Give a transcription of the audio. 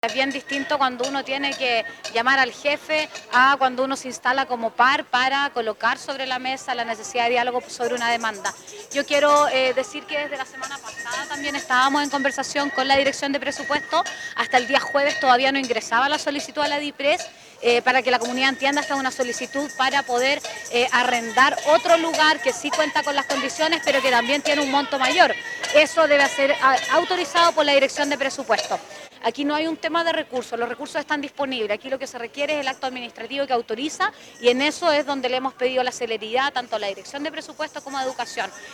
Es bien distinto cuando uno tiene que llamar al jefe a cuando uno se instala como par para colocar sobre la mesa la necesidad de diálogo sobre una demanda. Yo quiero decir que desde la semana pasada también estábamos en conversación con la Dirección de Presupuesto. Hasta el día jueves todavía no ingresaba la solicitud a la DIPRES. Para que la comunidad entienda, esta es una solicitud para poder arrendar otro lugar que sí cuenta con las condiciones, pero que también tiene un monto mayor. Eso debe ser autorizado por la Dirección de Presupuesto. Aquí no hay un tema de recursos, los recursos están disponibles. Aquí lo que se requiere es el acto administrativo que autoriza, y en eso es donde le hemos pedido la celeridad tanto a la Dirección de Presupuesto como a Educación.